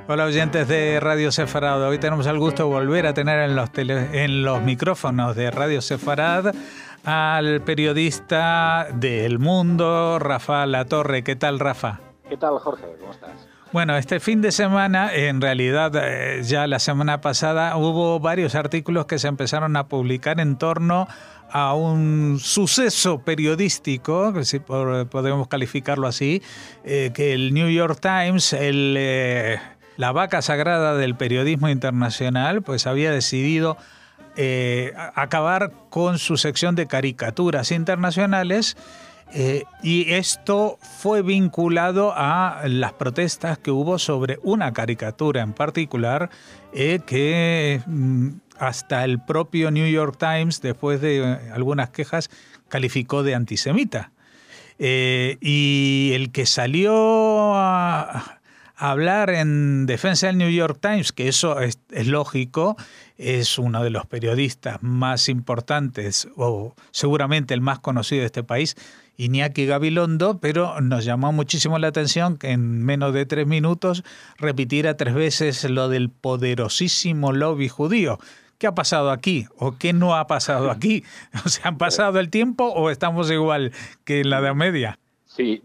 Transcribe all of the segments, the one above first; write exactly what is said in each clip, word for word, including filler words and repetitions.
Hola oyentes de Radio Sefarad. Hoy tenemos el gusto de volver a tener en los, tele, en los micrófonos de Radio Sefarad al periodista de El Mundo, Rafa Latorre. ¿Qué tal, Rafa? ¿Qué tal, Jorge? ¿Cómo estás? Bueno, este fin de semana, en realidad eh, ya la semana pasada, hubo varios artículos que se empezaron a publicar en torno a un suceso periodístico, si podemos calificarlo así, eh, que el New York Times, el, eh, la vaca sagrada del periodismo internacional, pues había decidido eh, acabar con su sección de caricaturas internacionales. Eh, y esto fue vinculado a las protestas que hubo sobre una caricatura en particular eh, que mm, hasta el propio New York Times, después de eh, algunas quejas, calificó de antisemita. Eh, y el que salió a, a hablar en defensa del New York Times, que eso es, es lógico, es uno de los periodistas más importantes o seguramente el más conocido de este país, Iñaki Gabilondo, pero nos llamó muchísimo la atención que en menos de tres minutos repitiera tres veces lo del poderosísimo lobby judío. ¿Qué ha pasado aquí? ¿O qué no ha pasado aquí? O sea, ¿han pasado el tiempo o estamos igual que en la Edad Media? Sí,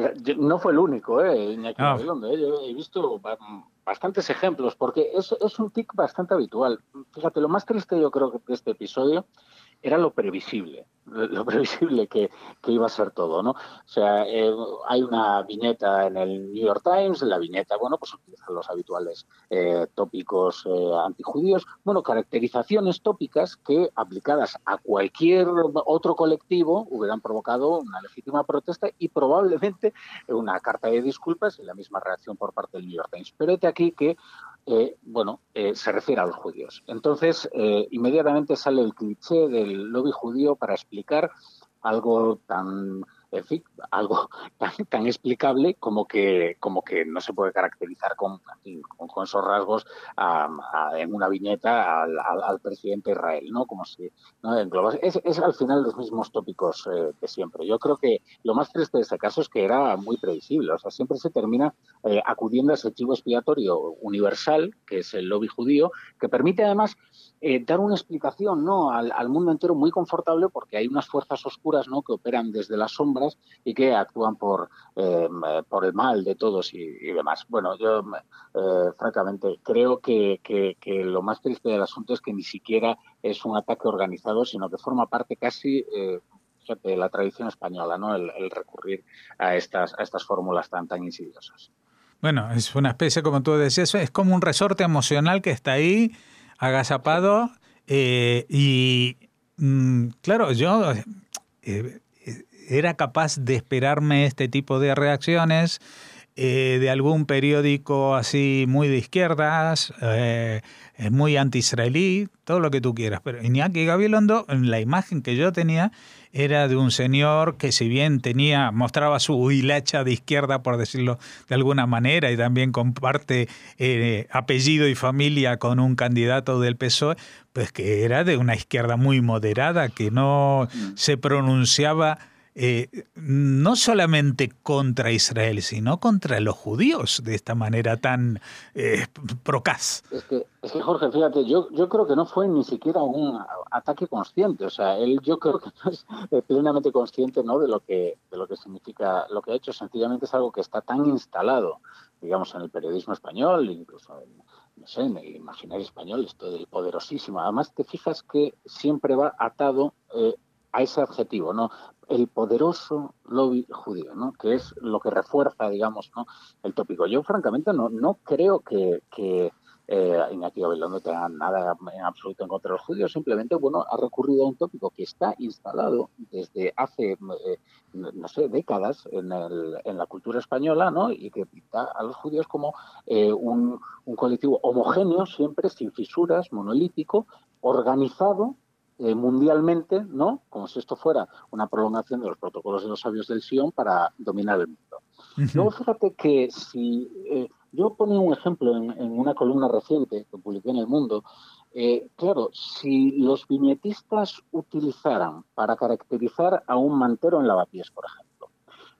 no fue el único, ¿eh? Iñaki Ah. Gabilondo, ¿eh? Yo he visto bastantes ejemplos, porque es, es un tic bastante habitual. Fíjate, lo más triste yo creo que de este episodio era lo previsible, lo previsible que, que iba a ser todo, ¿no? O sea, eh, hay una viñeta en el New York Times, la viñeta, bueno, pues utilizan los habituales eh, tópicos eh, antijudíos, bueno, caracterizaciones tópicas que aplicadas a cualquier otro colectivo hubieran provocado una legítima protesta y probablemente una carta de disculpas y la misma reacción por parte del New York Times. Pero este aquí que Eh, bueno, eh, se refiere a los judíos. Entonces, eh, inmediatamente sale el cliché del lobby judío para explicar algo tan, en fin, algo tan, tan explicable como que, como que no se puede caracterizar con, con, con esos rasgos a, a, en una viñeta al, al, al presidente de Israel, ¿no? Como si, ¿no? Englobas, es, es al final los mismos tópicos eh, de siempre. Yo creo que lo más triste de este caso es que era muy previsible. O sea, siempre se termina eh, acudiendo a ese chivo expiatorio universal, que es el lobby judío, que permite además eh, dar una explicación, ¿no? al, al mundo entero muy confortable, porque hay unas fuerzas oscuras, ¿no? que operan desde las sombras y que actúan por, eh, por el mal de todos y, y demás. Bueno, yo eh, francamente creo que, que, que lo más triste del asunto es que ni siquiera es un ataque organizado, sino que forma parte casi eh, de la tradición española, ¿no? el, el recurrir a estas, a estas fórmulas tan, tan insidiosas. Bueno, es una especie, como tú decías, es como un resorte emocional que está ahí, agazapado, eh, y mm, claro, yo eh, era capaz de esperarme este tipo de reacciones eh, de algún periódico así muy de izquierdas, eh, muy anti-israelí, todo lo que tú quieras. Pero Iñaki Gabilondo, la imagen que yo tenía era de un señor que, si bien tenía, mostraba su hilacha de izquierda, por decirlo de alguna manera, y también comparte eh, apellido y familia con un candidato del P S O E, pues que era de una izquierda muy moderada, que no se pronunciaba Eh, no solamente contra Israel, sino contra los judíos, de esta manera tan eh, procaz. Es que, es que, Jorge, fíjate, yo, yo creo que no fue ni siquiera un ataque consciente. O sea, él yo creo que no es plenamente consciente, ¿no? de lo que de lo que significa lo que ha hecho. Sencillamente es algo que está tan instalado, digamos, en el periodismo español, incluso en, no sé, en el imaginario español, esto del poderosísimo. Además, te fijas que siempre va atado eh, a ese adjetivo, ¿no? El poderoso lobby judío, ¿no? Que es lo que refuerza, digamos, ¿no? el tópico. Yo, francamente, no, no creo que, que eh, Iñaki Gabilondo no tenga nada en absoluto en contra de los judíos, simplemente, bueno, ha recurrido a un tópico que está instalado desde hace, eh, no sé, décadas en, el, en la cultura española, ¿no? Y que pinta a los judíos como eh, un, un colectivo homogéneo, siempre sin fisuras, monolítico, organizado Eh, mundialmente, ¿no? Como si esto fuera una prolongación de los protocolos de los sabios del Sion para dominar el mundo. Uh-huh. Luego, fíjate que si eh, yo ponía un ejemplo en, en una columna reciente que publiqué en El Mundo, eh, claro, si los viñetistas utilizaran para caracterizar a un mantero en Lavapiés, por ejemplo,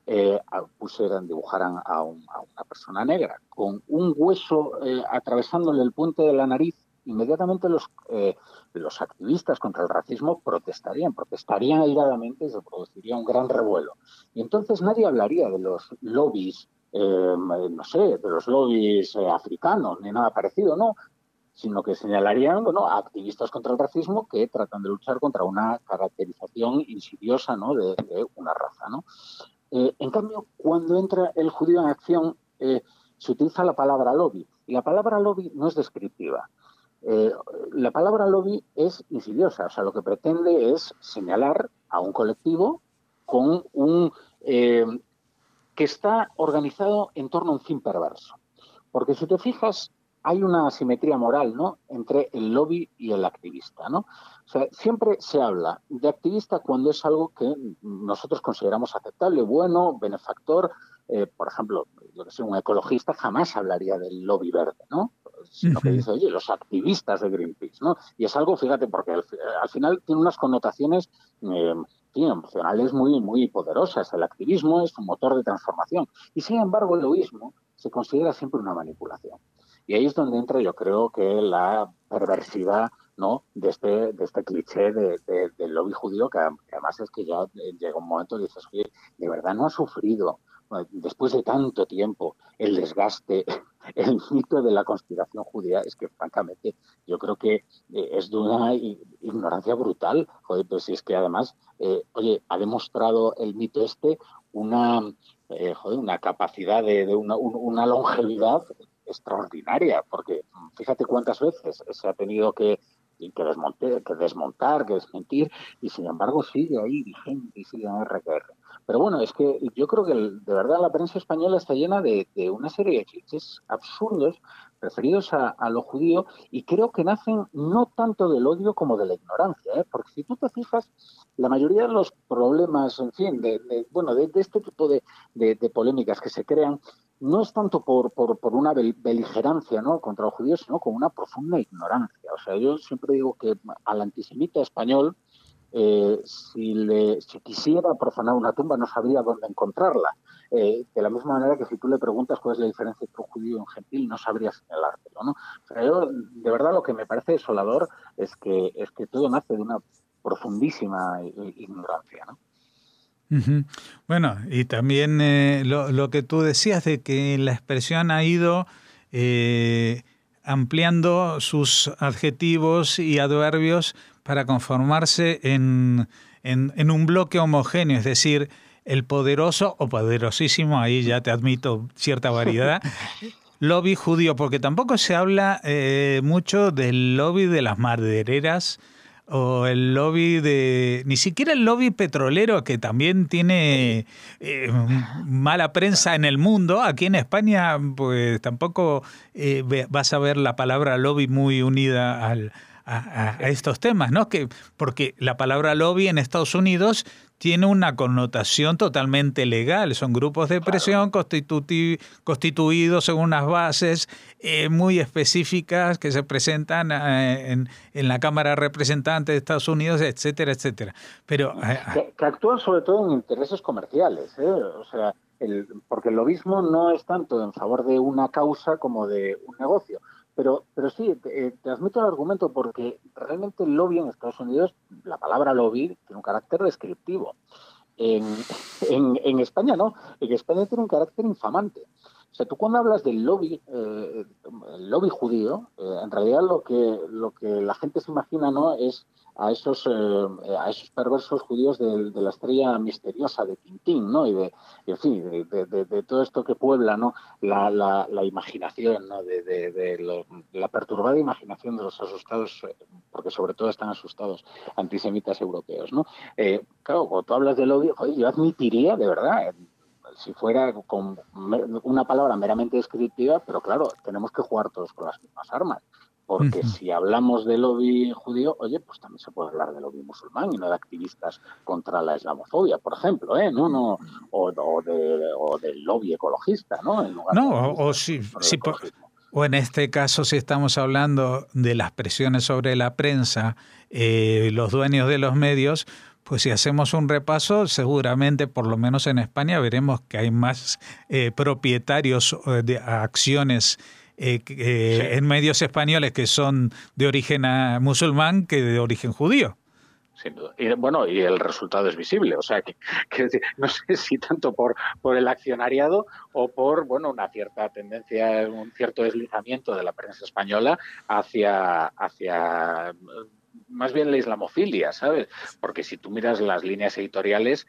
eh, pusieran, dibujaran a, un, a una persona negra con un hueso eh, atravesándole el puente de la nariz, inmediatamente los, eh, los activistas contra el racismo protestarían, protestarían airadamente y se produciría un gran revuelo. Y entonces nadie hablaría de los lobbies, eh, no sé, de los lobbies eh, africanos, ni nada parecido, no, sino que señalarían, bueno, a activistas contra el racismo que tratan de luchar contra una caracterización insidiosa, ¿no?, de, de una raza, ¿no? Eh, en cambio, cuando entra el judío en acción, eh, se utiliza la palabra lobby. Y la palabra lobby no es descriptiva. Eh, la palabra lobby es insidiosa. O sea, lo que pretende es señalar a un colectivo con un eh, que está organizado en torno a un fin perverso. Porque si te fijas, hay una asimetría moral, ¿no?, entre el lobby y el activista, ¿no? O sea, siempre se habla de activista cuando es algo que nosotros consideramos aceptable, bueno, benefactor. Eh, por ejemplo, yo que sé, un ecologista jamás hablaría del lobby verde, ¿no?, sino que Uh-huh. dice, oye, los activistas de Greenpeace, ¿no? Y es algo, fíjate, porque al, al final tiene unas connotaciones eh, sí, emocionales muy, muy poderosas. El activismo es un motor de transformación. Y sin embargo, el lobbyismo se considera siempre una manipulación. Y ahí es donde entra, yo creo, que la perversidad, ¿no?, de este, de este cliché de, de, del lobby judío, que, que además es que ya llega un momento y dices, oye, de verdad no ha sufrido, después de tanto tiempo, el desgaste, el mito de la conspiración judía. Es que, francamente, yo creo que es de una ignorancia brutal. Joder, pues si es que además, eh, oye, ha demostrado el mito este una, eh, joder, una capacidad de, de una, un, una longevidad extraordinaria, porque fíjate cuántas veces se ha tenido que, que, desmontar, que desmontar, que desmentir, y sin embargo sigue ahí vigente y sigue en R Q R. Pero bueno, es que yo creo que el, de verdad la prensa española está llena de, de una serie de clichés absurdos referidos a, a lo judío, y creo que nacen no tanto del odio como de la ignorancia, ¿eh? Porque si tú te fijas, la mayoría de los problemas, en fin, de, de, bueno, de, de este tipo de, de, de polémicas que se crean, no es tanto por, por, por una beligerancia, ¿no?, contra los judíos, sino con una profunda ignorancia. O sea, yo siempre digo que al antisemita español, eh, si, le, si quisiera profanar una tumba, no sabría dónde encontrarla. Eh, de la misma manera que si tú le preguntas cuál es la diferencia entre un judío y un gentil, no sabría señalártelo, ¿no? O sea, yo, de verdad, lo que me parece desolador es que, es que todo nace de una profundísima ignorancia, ¿no? Uh-huh. Bueno, y también eh, lo, lo que tú decías de que la expresión ha ido eh, ampliando sus adjetivos y adverbios para conformarse en, en, en un bloque homogéneo, es decir, el poderoso o poderosísimo, ahí ya te admito cierta variedad, lobby judío, porque tampoco se habla eh, mucho del lobby de las madereras o el lobby de... Ni siquiera el lobby petrolero, que también tiene eh, mala prensa en el mundo. Aquí en España, pues tampoco eh, vas a ver la palabra lobby muy unida al, a, a estos temas, ¿no? Que, porque la palabra lobby en Estados Unidos tiene una connotación totalmente legal. Son grupos de presión constitu- constituidos según unas bases eh, muy específicas que se presentan eh, en, en la Cámara de Representantes de Estados Unidos, etcétera, etcétera. Pero eh, que, que actúan sobre todo en intereses comerciales, ¿eh? O sea, el, porque el lobismo no es tanto en favor de una causa como de un negocio. Pero, pero sí, te, te admito el argumento, porque realmente el lobby en Estados Unidos, la palabra lobby tiene un carácter descriptivo. En, en, en España no, en España tiene un carácter infamante. O sea, tú cuando hablas del lobby, eh, el lobby judío, eh, en realidad lo que, lo que la gente se imagina, ¿no?, es a esos, eh, a esos perversos judíos de, de la estrella misteriosa de Tintín, ¿no? Y de, y en fin, de, de, de, de todo esto que puebla, ¿no?, la, la, la imaginación, ¿no?, de, de, de, lo, de la perturbada imaginación de los asustados, porque sobre todo están asustados, antisemitas europeos, ¿no? Eh, claro, cuando tú hablas de lobby, joder, yo admitiría, de verdad, si fuera con una palabra meramente descriptiva, pero claro, tenemos que jugar todos con las mismas armas. Porque uh-huh. si hablamos de lobby judío, oye, pues también se puede hablar de lobby musulmán y no de activistas contra la islamofobia, por ejemplo, ¿eh? No, no, o, o, de, o del lobby ecologista, ¿no? En lugar No, de o, o activistas si, por el si, por, ecologismo. O en este caso, si estamos hablando de las presiones sobre la prensa, eh, los dueños de los medios, pues si hacemos un repaso, seguramente, por lo menos en España, veremos que hay más eh, propietarios de acciones eh, eh, sí. en medios españoles que son de origen musulmán que de origen judío. Sin duda. Y bueno, y el resultado es visible, o sea que, que no sé si tanto por, por el accionariado o por bueno una cierta tendencia, un cierto deslizamiento de la prensa española hacia hacia más bien la islamofilia, ¿sabes? Porque si tú miras las líneas editoriales,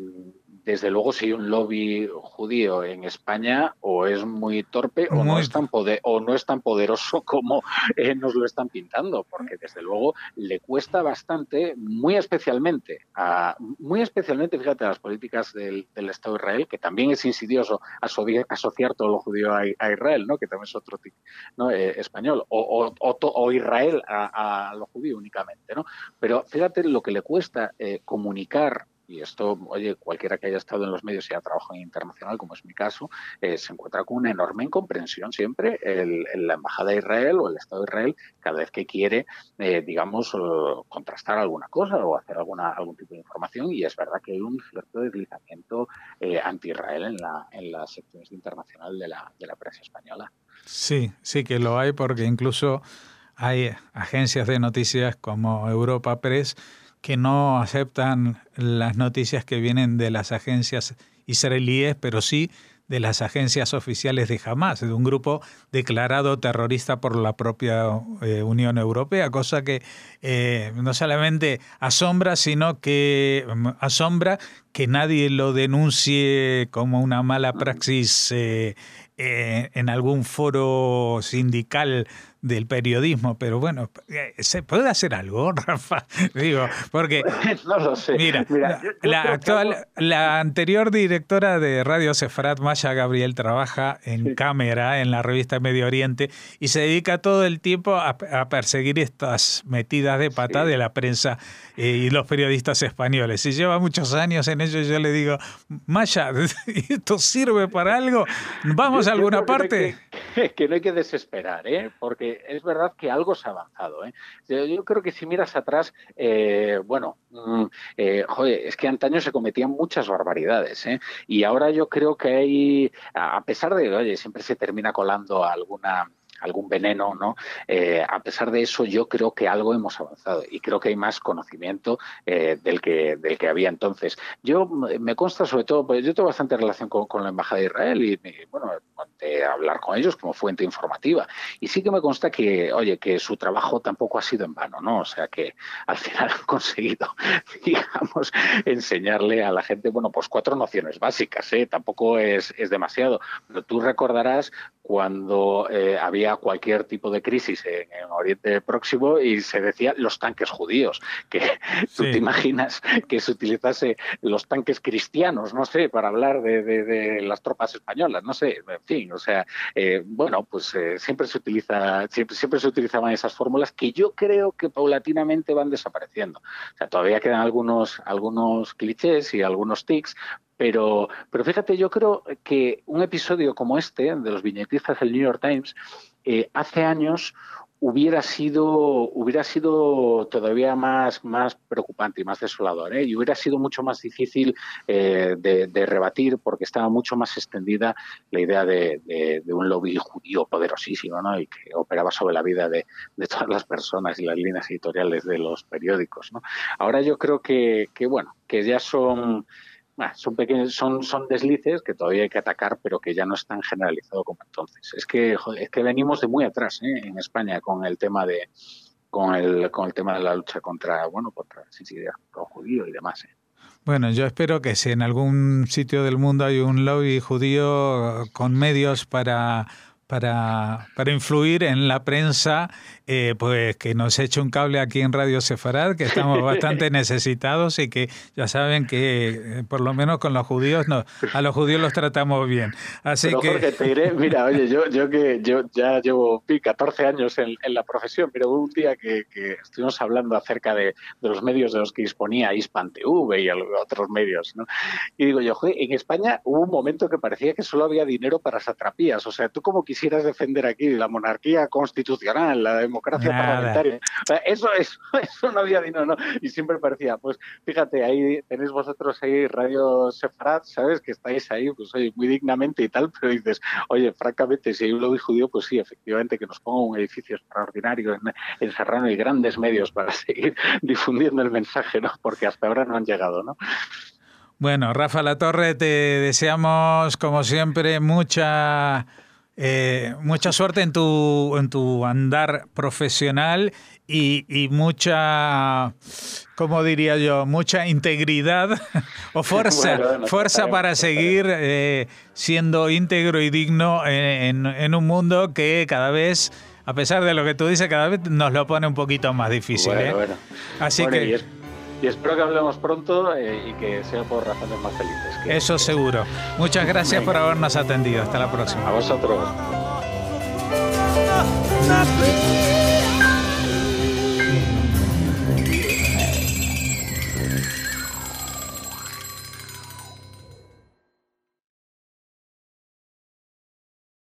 desde luego si hay un lobby judío en España o es muy torpe o, muy... No, es tan poder, o no es tan poderoso como eh, nos lo están pintando, porque desde luego le cuesta bastante, muy especialmente, a, muy especialmente, fíjate, a las políticas del, del Estado de Israel, que también es insidioso asociar, asociar todo lo judío a, a Israel, ¿no? Que también es otro tipo, ¿no? eh, español, o, o, o, o Israel a, a lo judío únicamente, ¿no? Pero fíjate lo que le cuesta eh, comunicar. Y esto, oye, cualquiera que haya estado en los medios y haya trabajado en internacional, como es mi caso, eh, se encuentra con una enorme incomprensión siempre el, el, la Embajada de Israel o el Estado de Israel cada vez que quiere, eh, digamos, uh, contrastar alguna cosa o hacer alguna algún tipo de información. Y es verdad que hay un cierto deslizamiento eh, anti-Israel en, la, en las secciones de internacional de la, de la prensa española. Sí, sí que lo hay, porque incluso hay agencias de noticias como Europa Press que no aceptan las noticias que vienen de las agencias israelíes, pero sí de las agencias oficiales de Hamás, de un grupo declarado terrorista por la propia eh, Unión Europea, cosa que eh, no solamente asombra, sino que asombra que nadie lo denuncie como una mala praxis eh, eh, en algún foro sindical del periodismo, pero bueno, ¿se puede hacer algo, Rafa? Digo, porque no lo sé. Mira, mira yo, yo la actual, algo... la anterior directora de Radio Sefarat, Maya Gabriel, trabaja en sí. cámara en la revista Medio Oriente y se dedica todo el tiempo a, a perseguir estas metidas de pata sí. de la prensa eh, y los periodistas españoles. Y lleva muchos años en ello. Yo le digo, Maya, ¿esto sirve para algo? ¿Vamos yo, a alguna parte? Que, que no hay que desesperar, ¿eh? Porque es verdad que algo se ha avanzado, ¿eh? Yo, yo creo que si miras atrás, eh, bueno, eh, joder, es que antaño se cometían muchas barbaridades, ¿eh? Y ahora yo creo que hay, a pesar de, oye, siempre se termina colando alguna... algún veneno, ¿no? Eh, a pesar de eso, yo creo que algo hemos avanzado y creo que hay más conocimiento eh, del que del que había entonces. Yo me consta sobre todo, pues yo tengo bastante relación con, con la Embajada de Israel y, y bueno, de hablar con ellos como fuente informativa. Y sí que me consta que, oye, que su trabajo tampoco ha sido en vano, ¿no? O sea que al final han conseguido, digamos, enseñarle a la gente, bueno, pues cuatro nociones básicas, ¿eh? Tampoco es, es demasiado. Pero tú recordarás cuando eh, había cualquier tipo de crisis en, en Oriente Próximo y se decía los tanques judíos, que tú sí. te imaginas que se utilizase los tanques cristianos, no sé, para hablar de, de, de las tropas españolas, no sé, en fin, o sea, eh, bueno, pues eh, siempre se utiliza, siempre, siempre se utilizaban esas fórmulas que yo creo que paulatinamente van desapareciendo. O sea, todavía quedan algunos, algunos clichés y algunos tics, Pero, pero fíjate, yo creo que un episodio como este, de los viñetistas del New York Times, eh, hace años hubiera sido, hubiera sido todavía más, más preocupante y más desolador, ¿eh? Y hubiera sido mucho más difícil eh, de, de rebatir porque estaba mucho más extendida la idea de, de, de un lobby judío poderosísimo, ¿no? Y que operaba sobre la vida de, de todas las personas y las líneas editoriales de los periódicos, ¿no? Ahora yo creo que, que bueno, que ya son... Bueno, son pequeños, son, son deslices que todavía hay que atacar, pero que ya no es tan generalizado como entonces. Es que, joder, es que venimos de muy atrás, ¿eh? En España con el tema de con el con el tema de la lucha contra, bueno, contra la sensibilidad judío y demás, ¿eh? Bueno, yo espero que si en algún sitio del mundo hay un lobby judío con medios para para, para influir en la prensa, eh, pues que nos eche un cable aquí en Radio Sefarad, que estamos bastante necesitados y que ya saben que eh, por lo menos con los judíos no, a los judíos los tratamos bien. Así pero, que Jorge, te diré, mira, oye, yo, yo que yo ya llevo catorce años en, en la profesión, pero un día que, que estuvimos hablando acerca de, de los medios de los que disponía Hispan T V y otros medios, ¿no? Y digo yo, joder, en España hubo un momento que parecía que solo había dinero para satrapías, o sea, tú como quisieras quisieras defender aquí, la monarquía constitucional, la democracia Nada. parlamentaria. O sea, eso, eso, eso no había dinero, ¿no? Y siempre parecía, pues fíjate, ahí tenéis vosotros ahí Radio Sefarad, ¿sabes? Que estáis ahí, pues oye, muy dignamente y tal, pero dices, oye, francamente, si hay un lobby judío, pues sí, efectivamente, que nos ponga un edificio extraordinario en, en Serrano y grandes medios para seguir difundiendo el mensaje, ¿no? Porque hasta ahora no han llegado, ¿no? Bueno, Rafa Latorre, te deseamos, como siempre, mucha... Eh, mucha suerte en tu en tu andar profesional y, y mucha, ¿cómo diría yo? Mucha integridad o fuerza, bueno, bueno, fuerza para seguir eh, siendo íntegro y digno en, en, en un mundo que cada vez, a pesar de lo que tú dices, cada vez nos lo pone un poquito más difícil. Bueno, ¿eh? bueno. Así bueno, que... Y, es, y espero que hablemos pronto eh, y que sea por razones más felices. Que, eso que seguro. Muchas gracias Venga. por habernos atendido. Hasta la próxima. A vosotros.